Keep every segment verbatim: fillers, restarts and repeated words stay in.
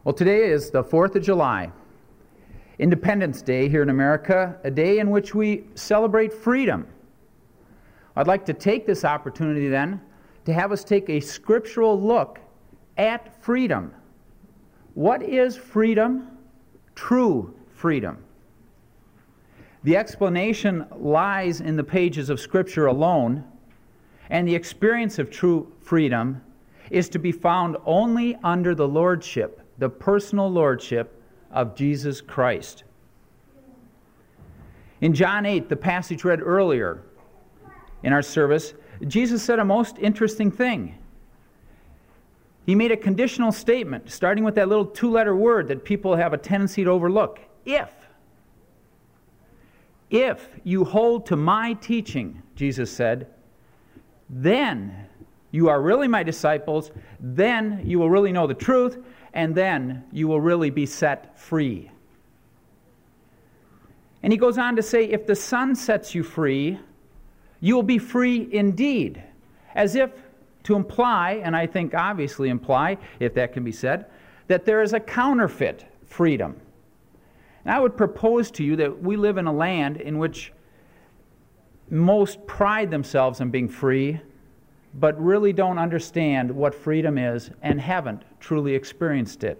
Well, today is the fourth of July, Independence Day here in America, a day in which we celebrate freedom. I'd like to take this opportunity then to have us take a scriptural look at freedom. What is freedom? True freedom. The explanation lies in the pages of Scripture alone, and the experience of true freedom is to be found only under the lordship, the personal lordship of Jesus Christ. In John eight, the passage read earlier in our service, Jesus said a most interesting thing. He made a conditional statement, starting with that little two-letter word that people have a tendency to overlook. If. If you hold to my teaching, Jesus said, then you are really my disciples, then you will really know the truth, and then you will really be set free. And he goes on to say, if the Son sets you free, you will be free indeed. As if to imply, and I think obviously imply, if that can be said, that there is a counterfeit freedom. And I would propose to you that we live in a land in which most pride themselves on being free, but really don't understand what freedom is and haven't truly experienced it.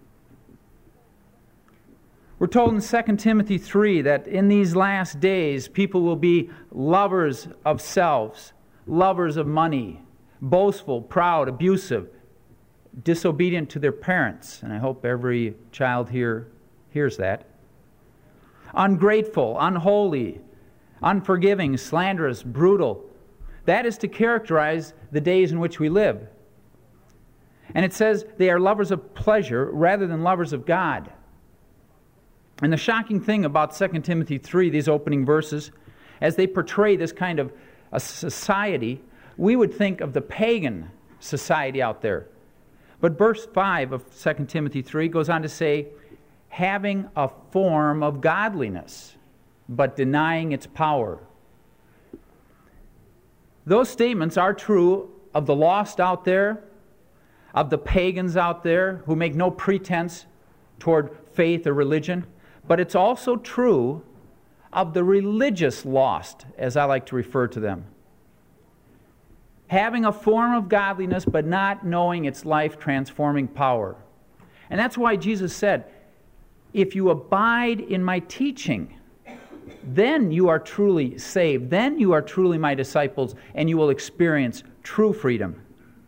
We're told in Second Timothy three that in these last days people will be lovers of selves, lovers of money, boastful, proud, abusive, disobedient to their parents, and I hope every child here hears that, ungrateful, unholy, unforgiving, slanderous, brutal. That is to characterize the days in which we live. And it says they are lovers of pleasure rather than lovers of God. And the shocking thing about Second Timothy three, these opening verses, as they portray this kind of a society, we would think of the pagan society out there. But verse five of Second Timothy three goes on to say, having a form of godliness, but denying its power. Those statements are true of the lost out there, of the pagans out there who make no pretense toward faith or religion, but it's also true of the religious lost, as I like to refer to them. Having a form of godliness, but not knowing its life-transforming power. And that's why Jesus said, if you abide in my teaching, then you are truly saved. Then you are truly my disciples, and you will experience true freedom.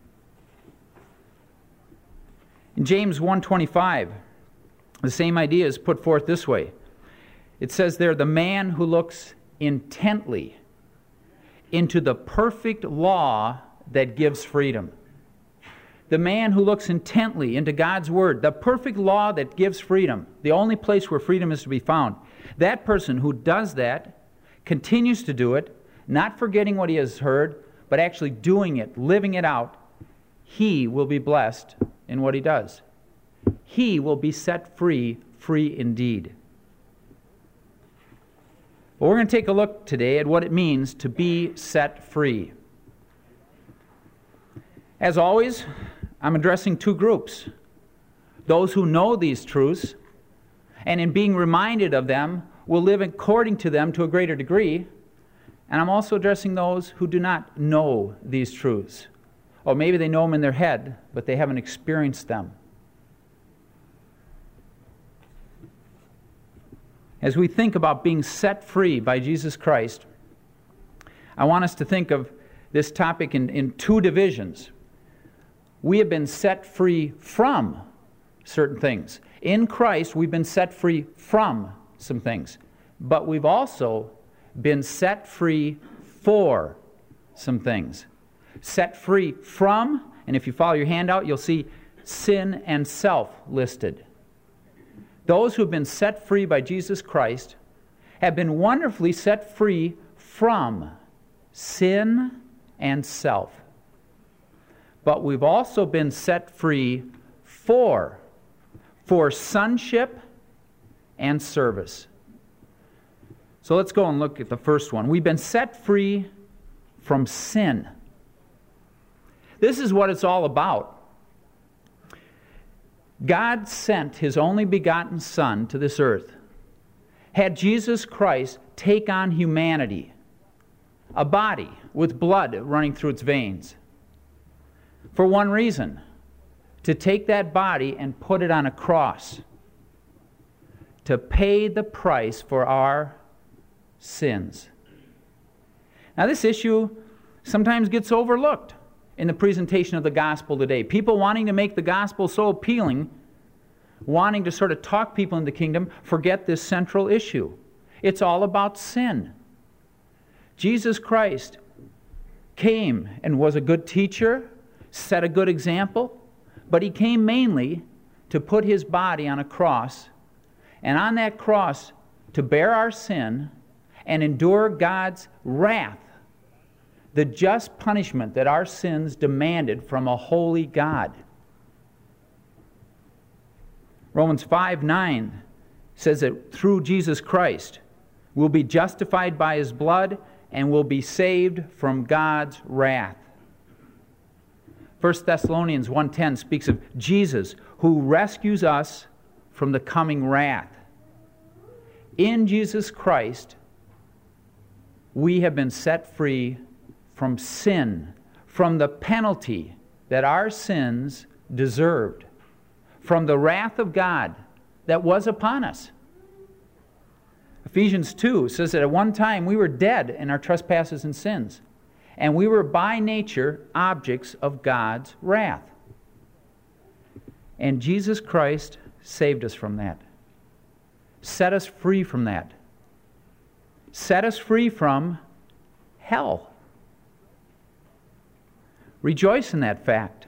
In James one twenty-five, the same idea is put forth this way. It says there, the man who looks intently into the perfect law that gives freedom. The man who looks intently into God's Word, the perfect law that gives freedom, the only place where freedom is to be found. That person who does that, continues to do it, not forgetting what he has heard, but actually doing it, living it out, he will be blessed in what he does. He will be set free, free indeed. Well, we're going to take a look today at what it means to be set free. As always, I'm addressing two groups. Those who know these truths, and in being reminded of them, will live according to them to a greater degree. And I'm also addressing those who do not know these truths. Or maybe they know them in their head, but they haven't experienced them. As we think about being set free by Jesus Christ, I want us to think of this topic in, in two divisions. We have been set free from certain things. In Christ, we've been set free from some things. But we've also been set free for some things. Set free from, and if you follow your handout, you'll see sin and self listed. Those who have been set free by Jesus Christ have been wonderfully set free from sin and self. But we've also been set free for, for sonship and service. So let's go and look at the first one. We've been set free from sin. This is what it's all about. God sent His only begotten Son to this earth. Had Jesus Christ take on humanity, a body with blood running through its veins, for one reason, to take that body and put it on a cross, to pay the price for our sins. Now, this issue sometimes gets overlooked in the presentation of the gospel today. People wanting to make the gospel so appealing, wanting to sort of talk people into the kingdom, forget this central issue. It's all about sin. Jesus Christ came and was a good teacher, set a good example, but He came mainly to put His body on a cross, and on that cross to bear our sin and endure God's wrath, the just punishment that our sins demanded from a holy God. Romans five nine says that through Jesus Christ we'll be justified by His blood and will be saved from God's wrath. First Thessalonians one ten speaks of Jesus who rescues us from the coming wrath. In Jesus Christ, we have been set free from sin, from the penalty that our sins deserved, from the wrath of God that was upon us. Ephesians two says that at one time we were dead in our trespasses and sins, and we were by nature objects of God's wrath. And Jesus Christ saved us from that, set us free from that, set us free from hell. Rejoice in that fact.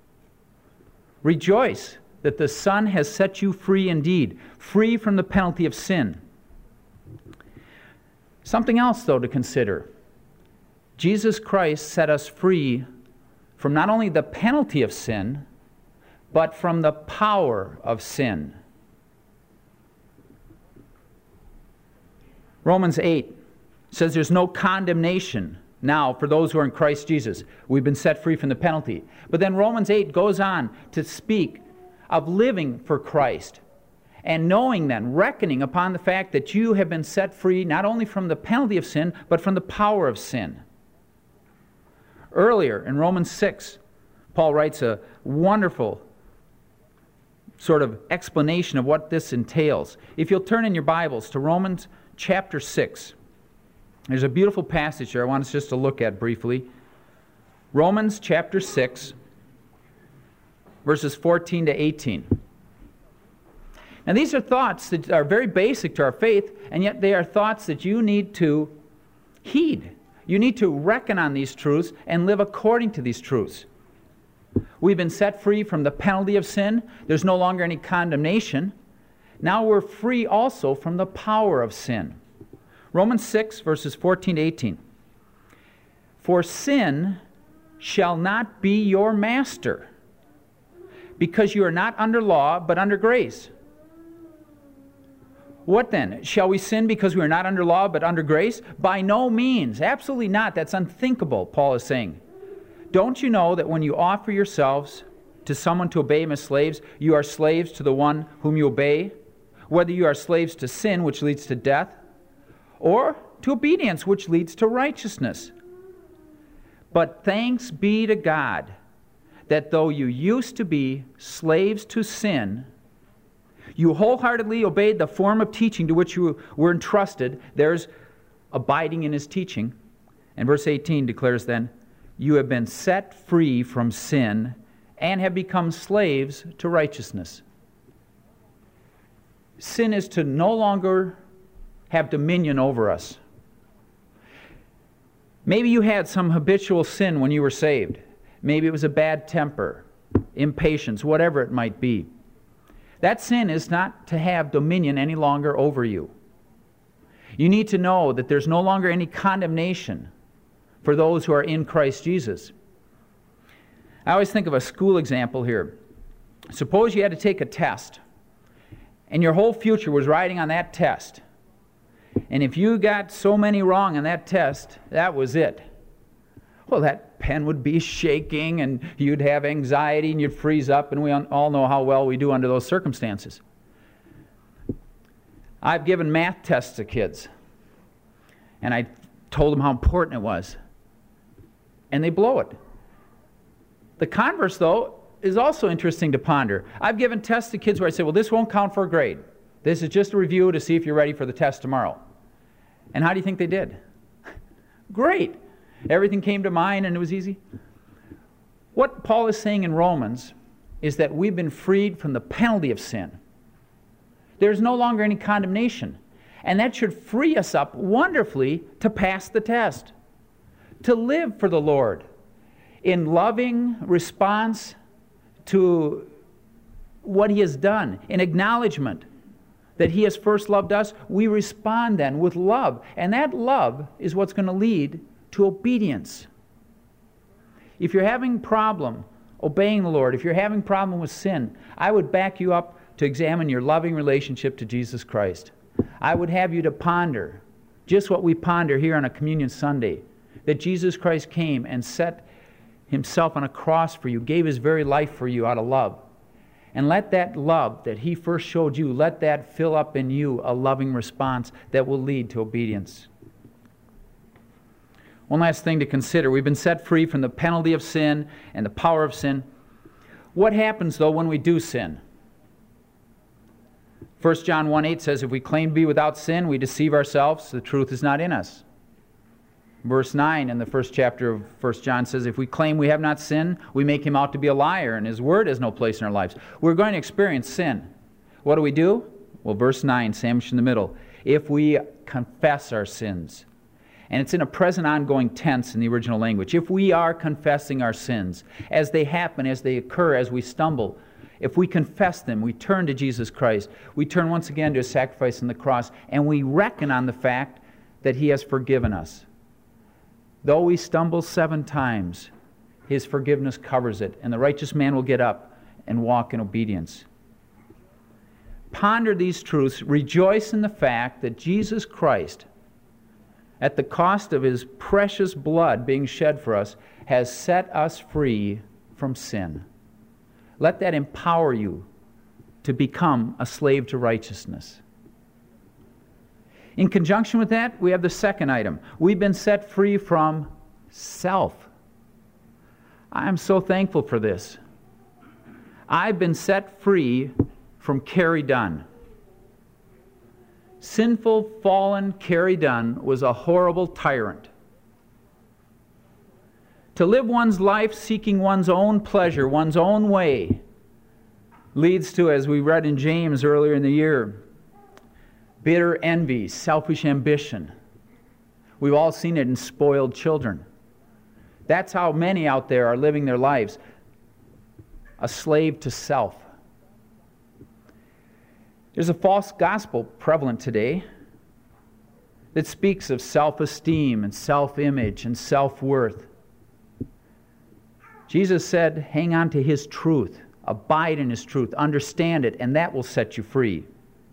Rejoice that the Son has set you free indeed, free from the penalty of sin. Something else, though, to consider. Jesus Christ set us free from not only the penalty of sin, but from the power of sin. Romans eight says there's no condemnation now for those who are in Christ Jesus. We've been set free from the penalty. But then Romans eight goes on to speak of living for Christ, and knowing then, reckoning upon the fact that you have been set free not only from the penalty of sin, but from the power of sin. Earlier in Romans six, Paul writes a wonderful sort of explanation of what this entails. If you'll turn in your Bibles to Romans chapter six, there's a beautiful passage there I want us just to look at briefly. Romans chapter six, verses fourteen to eighteen. Now these are thoughts that are very basic to our faith, and yet they are thoughts that you need to heed. You need to reckon on these truths and live according to these truths. We've been set free from the penalty of sin. There's no longer any condemnation. Now we're free also from the power of sin. Romans six, verses fourteen to eighteen. For sin shall not be your master, because you are not under law, but under grace. What then? Shall we sin because we are not under law, but under grace? By no means. Absolutely not. That's unthinkable, Paul is saying. Don't you know that when you offer yourselves to someone to obey him as slaves, you are slaves to the one whom you obey, whether you are slaves to sin, which leads to death, or to obedience, which leads to righteousness. But thanks be to God that though you used to be slaves to sin, you wholeheartedly obeyed the form of teaching to which you were entrusted. There's abiding in his teaching. And verse eighteen declares then, you have been set free from sin and have become slaves to righteousness. Sin is to no longer have dominion over us. Maybe you had some habitual sin when you were saved. Maybe it was a bad temper, impatience, whatever it might be. That sin is not to have dominion any longer over you. You need to know that there's no longer any condemnation for those who are in Christ Jesus. I always think of a school example here. Suppose you had to take a test, and your whole future was riding on that test. And if you got so many wrong on that test, that was it. well, that pen would be shaking and you'd have anxiety and you'd freeze up, and we all know how well we do under those circumstances. I've given math tests to kids, and I told them how important it was, and they blow it. The converse, though, is also interesting to ponder. I've given tests to kids where I say, well, this won't count for a grade. This is just a review to see if you're ready for the test tomorrow. And how do you think they did? Great. Everything came to mind and it was easy. What Paul is saying in Romans is that we've been freed from the penalty of sin. There's no longer any condemnation. And that should free us up wonderfully to pass the test, to live for the Lord in loving response to what He has done, in acknowledgement that He has first loved us. We respond then with love. And that love is what's going to lead to obedience. If you're having problem obeying the Lord, if you're having problem with sin, I would back you up to examine your loving relationship to Jesus Christ. I would have you to ponder just what we ponder here on a Communion Sunday, that Jesus Christ came and set Himself on a cross for you, gave His very life for you out of love. And let that love that He first showed you, let that fill up in you a loving response that will lead to obedience. One last thing to consider. We've been set free from the penalty of sin and the power of sin. What happens, though, when we do sin? First John one eight says, if we claim to be without sin, we deceive ourselves. The truth is not in us. Verse nine in the first chapter of First John says, if we claim we have not sinned, we make Him out to be a liar, and His word has no place in our lives. We're going to experience sin. What do we do? Well, verse nine, sandwiched in the middle. If we confess our sins. And it's in a present ongoing tense in the original language. If we are confessing our sins, as they happen, as they occur, as we stumble, if we confess them, we turn to Jesus Christ. We turn once again to His sacrifice on the cross, and we reckon on the fact that He has forgiven us. Though we stumble seven times, His forgiveness covers it, and the righteous man will get up and walk in obedience. Ponder these truths. Rejoice in the fact that Jesus Christ, at the cost of His precious blood being shed for us, has set us free from sin. Let that empower you to become a slave to righteousness. In conjunction with that, we have the second item. We've been set free from self. I'm so thankful for this. I've been set free from Carrie Dunn. Sinful, fallen Carrie Dunn was a horrible tyrant. To live one's life seeking one's own pleasure, one's own way, leads to, as we read in James earlier in the year, bitter envy, selfish ambition. We've all seen it in spoiled children. That's how many out there are living their lives, a slave to self. There's a false gospel prevalent today that speaks of self-esteem and self-image and self-worth. Jesus said, hang on to His truth, abide in His truth, understand it, and that will set you free.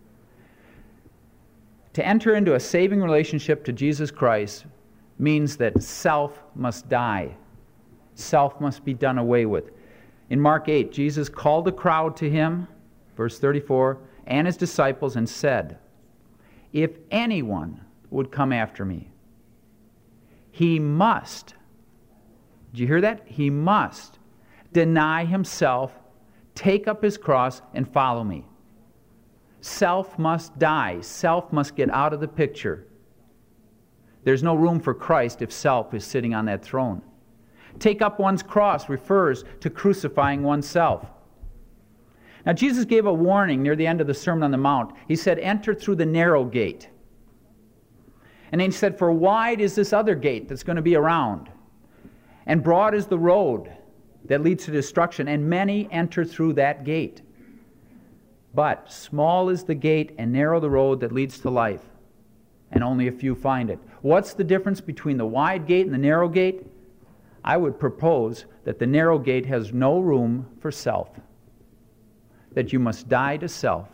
To enter into a saving relationship to Jesus Christ means that self must die. Self must be done away with. In Mark eight, Jesus called the crowd to Him, verse thirty-four, and His disciples, and said, if anyone would come after me, he must, did you hear that? He must deny himself, take up his cross, and follow me. Self must die. Self must get out of the picture. There's no room for Christ if self is sitting on that throne. Take up one's cross refers to crucifying oneself. Now, Jesus gave a warning near the end of the Sermon on the Mount. He said, enter through the narrow gate. And then He said, for wide is this other gate that's going to be around, and broad is the road that leads to destruction, and many enter through that gate. But small is the gate and narrow the road that leads to life, and only a few find it. What's the difference between the wide gate and the narrow gate? I would propose that the narrow gate has no room for self, that you must die to self.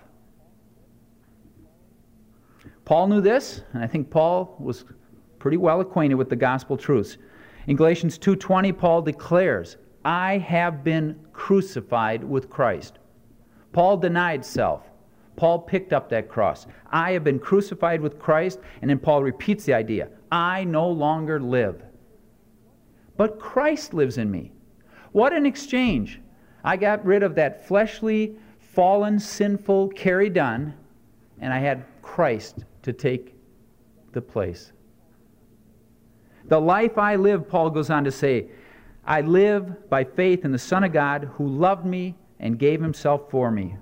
Paul knew this, and I think Paul was pretty well acquainted with the gospel truths. In Galatians two twenty, Paul declares, I have been crucified with Christ. Paul denied self. Paul picked up that cross. I have been crucified with Christ, and then Paul repeats the idea, I no longer live, but Christ lives in me. What an exchange. I got rid of that fleshly, fallen, sinful Carrie Dunn, and I had Christ to take the place. The life I live, Paul goes on to say, I live by faith in the Son of God who loved me and gave himself for me.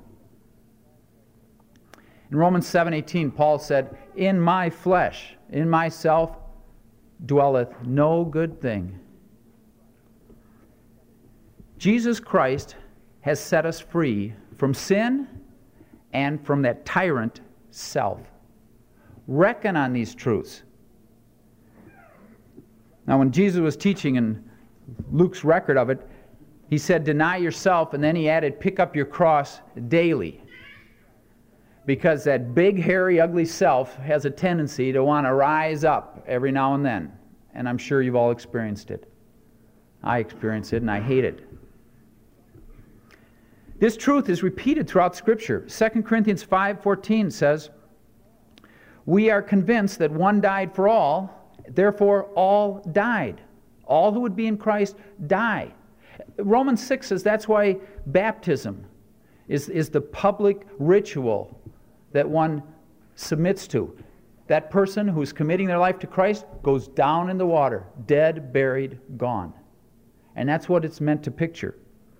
In Romans seven eighteen, Paul said, in my flesh, in myself, dwelleth no good thing. Jesus Christ has set us free from sin and from that tyrant self. Reckon on these truths. Now, when Jesus was teaching in Luke's record of it, he said, deny yourself, and then he added, pick up your cross daily. Because that big, hairy, ugly self has a tendency to want to rise up every now and then. And I'm sure you've all experienced it. I experienced it, and I hate it. This truth is repeated throughout Scripture. Second Corinthians five fourteen says, we are convinced that one died for all, therefore all died. All who would be in Christ die. Romans six says that's why baptism is, is the public ritual that one submits to. That person who's committing their life to Christ goes down in the water, dead, buried, gone. And that's what it's meant to picture.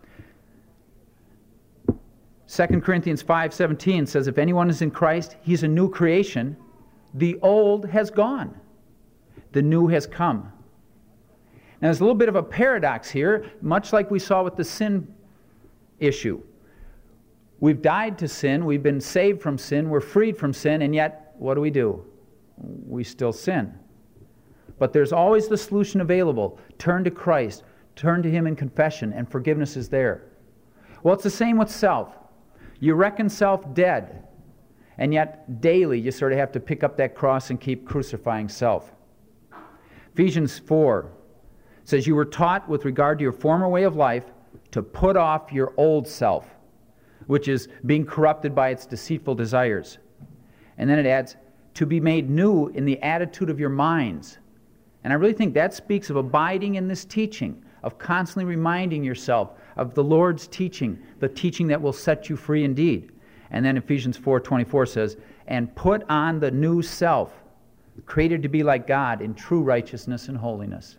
Second Corinthians five seventeen says, if anyone is in Christ, he's a new creation. The old has gone. The new has come. Now there's a little bit of a paradox here, much like we saw with the sin issue. We've died to sin, we've been saved from sin, we're freed from sin, and yet, what do we do? We still sin. But there's always the solution available. Turn to Christ, turn to Him in confession, and forgiveness is there. Well, it's the same with self. You reckon self dead, and yet daily you sort of have to pick up that cross and keep crucifying self. Ephesians four says, you were taught with regard to your former way of life to put off your old self, which is being corrupted by its deceitful desires. And then it adds, to be made new in the attitude of your minds. And I really think that speaks of abiding in this teaching, of constantly reminding yourself of the Lord's teaching, the teaching that will set you free indeed. And then Ephesians four twenty-four says, and put on the new self, created to be like God in true righteousness and holiness.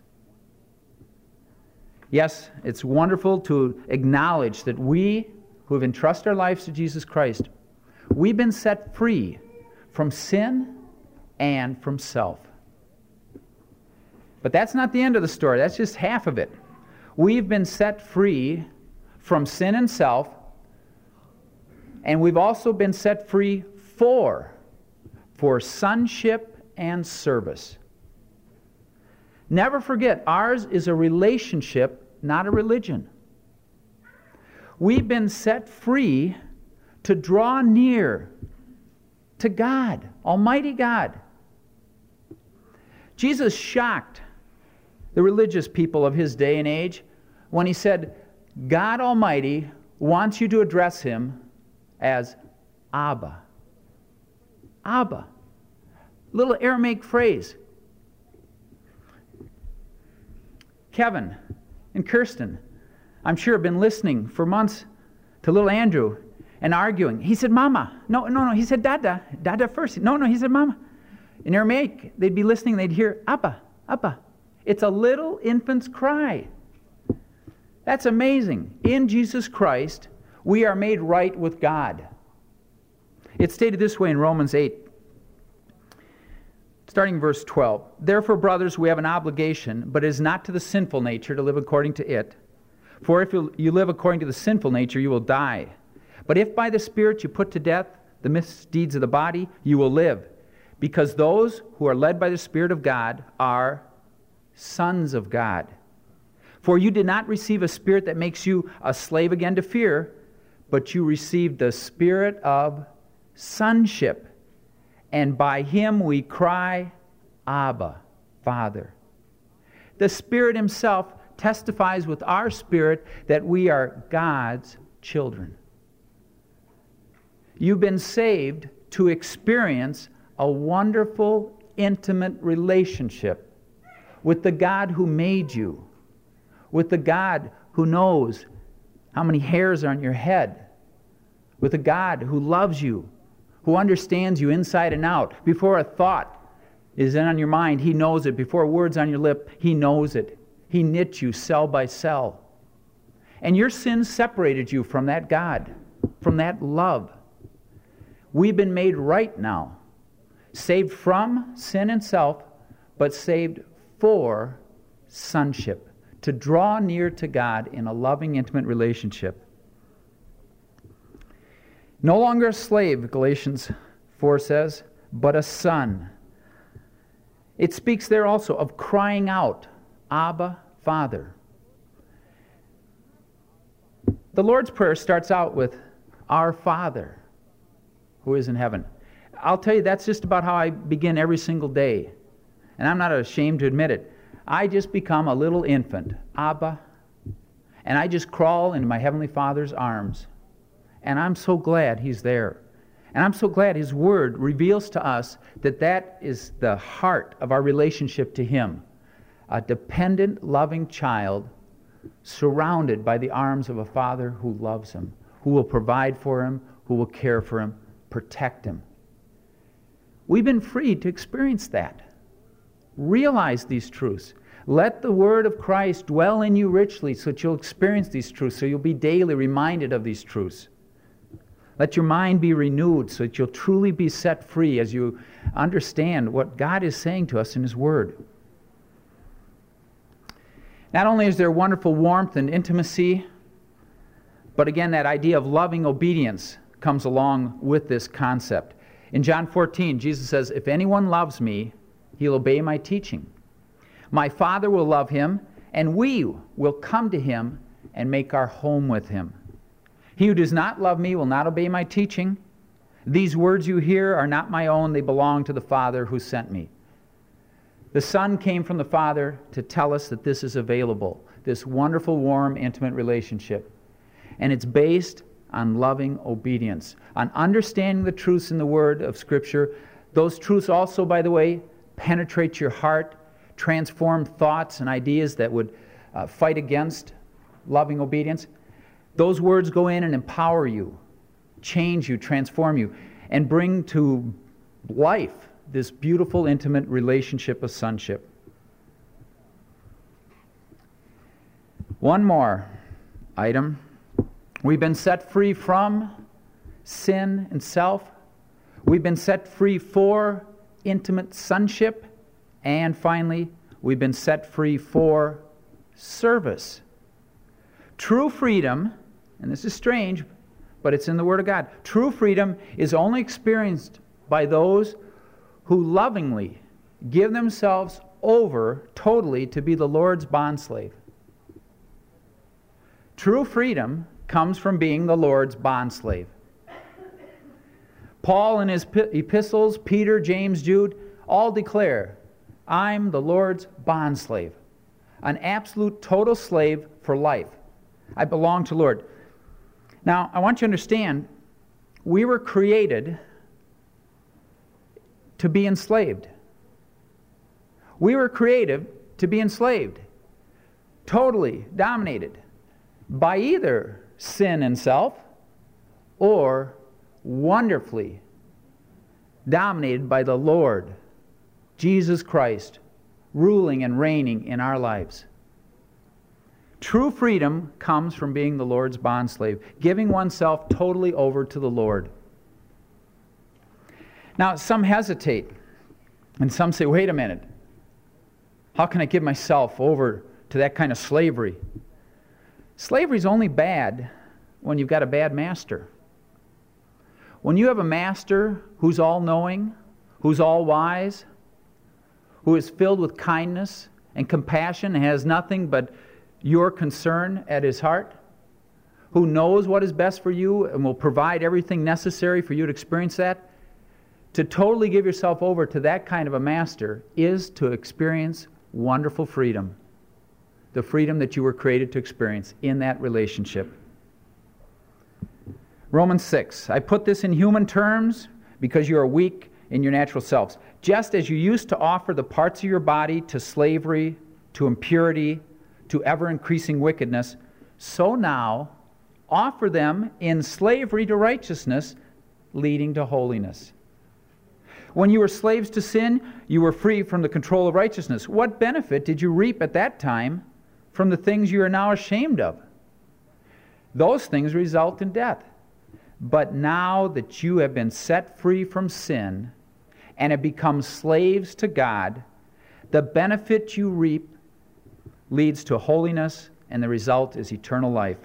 Yes, it's wonderful to acknowledge that we who have entrusted our lives to Jesus Christ, we've been set free from sin and from self. But that's not the end of the story. That's just half of it. We've been set free from sin and self, and we've also been set free for, for sonship and service. Never forget, ours is a relationship, not a religion. We've been set free to draw near to God, Almighty God. Jesus shocked the religious people of his day and age when he said, God Almighty wants you to address him as Abba. Abba. Little Aramaic phrase. Kevin and Kirsten, I'm sure, have been listening for months to little Andrew and arguing. He said, Mama. No, no, no. He said, Dada. Dada first. No, no. He said, Mama. In Aramaic, they'd be listening. They'd hear, Abba, Abba. It's a little infant's cry. That's amazing. In Jesus Christ, we are made right with God. It's stated this way in Romans eight, starting in verse twelve. Therefore, brothers, we have an obligation, but it is not to the sinful nature to live according to it. For if you live according to the sinful nature, you will die. But if by the Spirit you put to death the misdeeds of the body, you will live. Because those who are led by the Spirit of God are sons of God. For you did not receive a spirit that makes you a slave again to fear, but you received the spirit of sonship. And by him we cry, Abba, Father. The Spirit Himself testifies with our spirit that we are God's children. You've been saved to experience a wonderful, intimate relationship with the God who made you, with the God who knows how many hairs are on your head, with a God who loves you, who understands you inside and out. Before a thought is in on your mind, He knows it. Before a word's on your lip, He knows it. He knit you cell by cell. And your sins separated you from that God, from that love. We've been made right now, saved from sin and self, but saved for sonship, to draw near to God in a loving, intimate relationship. No longer a slave, Galatians four says, but a son. It speaks there also of crying out, Abba, Father. The Lord's Prayer starts out with, Our Father, who is in heaven. I'll tell you, that's just about how I begin every single day. And I'm not ashamed to admit it. I just become a little infant, Abba, and I just crawl into my Heavenly Father's arms. And I'm so glad He's there. And I'm so glad His Word reveals to us that that is the heart of our relationship to Him. A dependent, loving child surrounded by the arms of a Father who loves him, who will provide for him, who will care for him, protect him. We've been freed to experience that. Realize these truths. Let the Word of Christ dwell in you richly so that you'll experience these truths, so you'll be daily reminded of these truths. Let your mind be renewed so that you'll truly be set free as you understand what God is saying to us in His Word. Not only is there wonderful warmth and intimacy, but again, that idea of loving obedience comes along with this concept. In John fourteen, Jesus says, If anyone loves me, he'll obey my teaching. My Father will love him, and we will come to him and make our home with him. He who does not love me will not obey my teaching. These words you hear are not my own. They belong to the Father who sent me. The Son came from the Father to tell us that this is available, this wonderful, warm, intimate relationship. And it's based on loving obedience, on understanding the truths in the Word of Scripture. Those truths also, by the way, penetrate your heart, transform thoughts and ideas that would uh, fight against loving obedience. Those words go in and empower you, change you, transform you, and bring to life this beautiful, intimate relationship of sonship. One more item. We've been set free from sin and self. We've been set free for intimate sonship. And finally, we've been set free for service. True freedom, and this is strange, but it's in the Word of God. True freedom is only experienced by those who lovingly give themselves over totally to be the Lord's bondslave. True freedom comes from being the Lord's bondslave. Paul in his epistles, Peter, James, Jude, all declare, I'm the Lord's bondslave, an absolute total slave for life. I belong to the Lord. Now, I want you to understand, we were created to be enslaved. We were created to be enslaved, totally dominated by either sin and self or wonderfully dominated by the Lord, Jesus Christ, ruling and reigning in our lives. True freedom comes from being the Lord's bondslave, giving oneself totally over to the Lord. Now, some hesitate, and some say, wait a minute, how can I give myself over to that kind of slavery? Slavery is only bad when you've got a bad master. When you have a master who's all-knowing, who's all-wise, who is filled with kindness and compassion and has nothing but your concern at his heart, who knows what is best for you and will provide everything necessary for you to experience that, to totally give yourself over to that kind of a master is to experience wonderful freedom. the freedom that you were created to experience in that relationship. Romans six, I put this in human terms because you are weak in your natural selves. Just as you used to offer the parts of your body to slavery, to impurity, to ever-increasing wickedness, so now offer them in slavery to righteousness, leading to holiness. When you were slaves to sin, you were free from the control of righteousness. What benefit did you reap at that time from the things you are now ashamed of? Those things result in death. But now that you have been set free from sin and have become slaves to God, the benefit you reap leads to holiness, and the result is eternal life.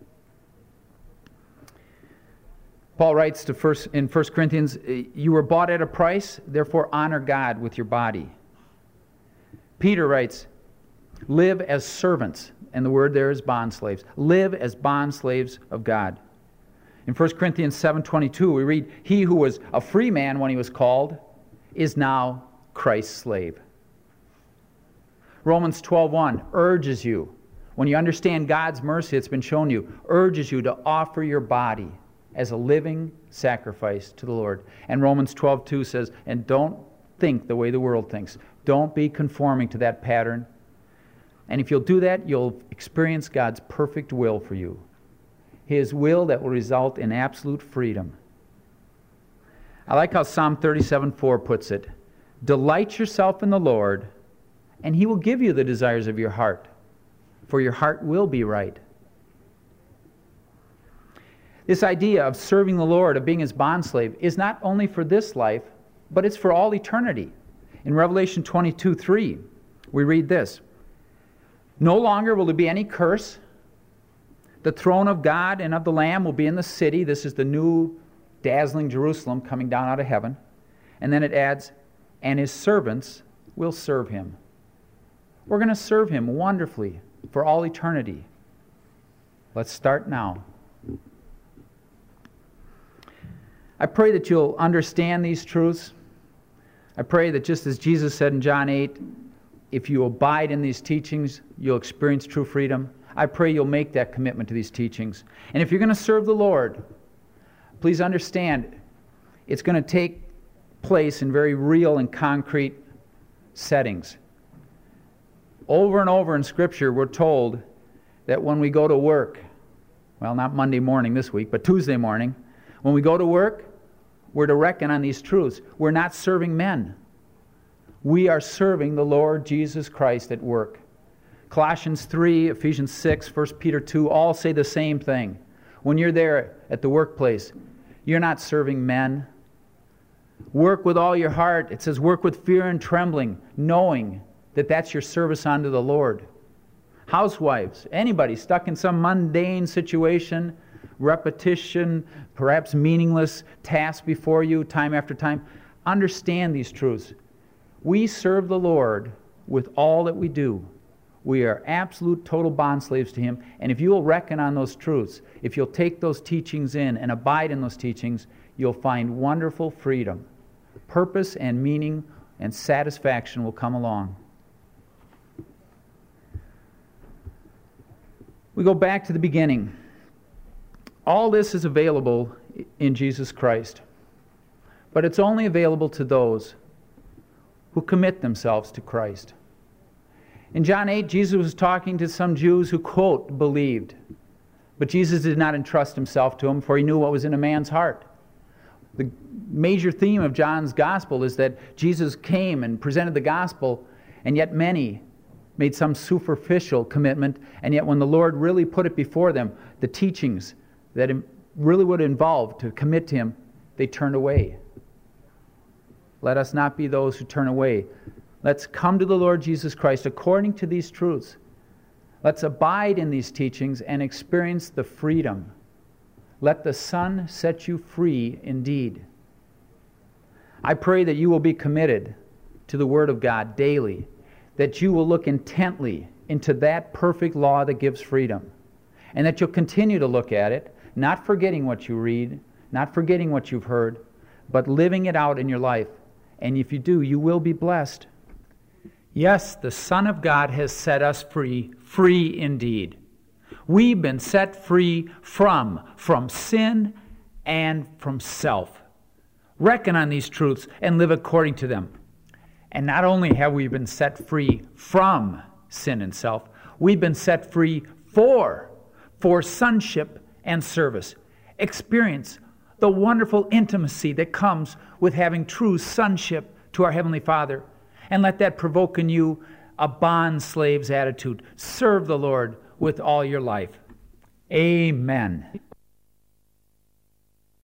Paul writes to first, in First Corinthians, you were bought at a price, therefore honor God with your body. Peter writes, live as servants, and the word there is bondslaves. Live as bondslaves of God. In First Corinthians seven twenty-two, we read, he who was a free man when he was called is now Christ's slave. Romans twelve one urges you, when you understand God's mercy that's been shown you, urges you to offer your body as a living sacrifice to the Lord. And Romans twelve two says, and don't think the way the world thinks. Don't be conforming to that pattern. And if you'll do that, you'll experience God's perfect will for you. His will that will result in absolute freedom. I like how Psalm thirty-seven four puts it. Delight yourself in the Lord, and He will give you the desires of your heart, for your heart will be right. This idea of serving the Lord, of being His bondslave, is not only for this life, but it's for all eternity. In Revelation twenty-two three, we read this. No longer will there be any curse. The throne of God and of the Lamb will be in the city. This is the new dazzling Jerusalem coming down out of heaven. And then it adds, and His servants will serve Him. We're going to serve Him wonderfully for all eternity. Let's start now. I pray that you'll understand these truths. I pray that just as Jesus said in John eight, if you abide in these teachings, you'll experience true freedom. I pray you'll make that commitment to these teachings. And if you're going to serve the Lord, please understand it's going to take place in very real and concrete settings. Over and over in Scripture, we're told that when we go to work, well, not Monday morning this week, but Tuesday morning, when we go to work, we're to reckon on these truths. We're not serving men. We are serving the Lord Jesus Christ at work. Colossians three, Ephesians six, First Peter two, all say the same thing. When you're there at the workplace, you're not serving men. Work with all your heart. It says work with fear and trembling, knowing that that's your service unto the Lord. Housewives, anybody stuck in some mundane situation, repetition, perhaps meaningless task before you time after time, understand these truths. We serve the Lord with all that we do. We are absolute, total bondslaves to Him. And if you will reckon on those truths, if you'll take those teachings in and abide in those teachings, you'll find wonderful freedom. Purpose and meaning and satisfaction will come along. We go back to the beginning. All this is available in Jesus Christ. But it's only available to those who commit themselves to Christ. In John eight, Jesus was talking to some Jews who, quote, believed. But Jesus did not entrust Himself to them, for He knew what was in a man's heart. The major theme of John's gospel is that Jesus came and presented the gospel, and yet many made some superficial commitment, and yet when the Lord really put it before them, the teachings that really would involve to commit to Him, they turned away. Let us not be those who turn away. Let's come to the Lord Jesus Christ according to these truths. Let's abide in these teachings and experience the freedom. Let the Son set you free indeed. I pray that you will be committed to the Word of God daily, that you will look intently into that perfect law that gives freedom, and that you'll continue to look at it, not forgetting what you read, not forgetting what you've heard, but living it out in your life. And if you do, you will be blessed. Yes, the Son of God has set us free, free indeed. We've been set free from, from sin and from self. Reckon on these truths and live according to them. And not only have we been set free from sin and self, we've been set free for, for sonship and service. Experience the wonderful intimacy that comes with having true sonship to our Heavenly Father. And let that provoke in you a bond slave's attitude. Serve the Lord with all your life. Amen.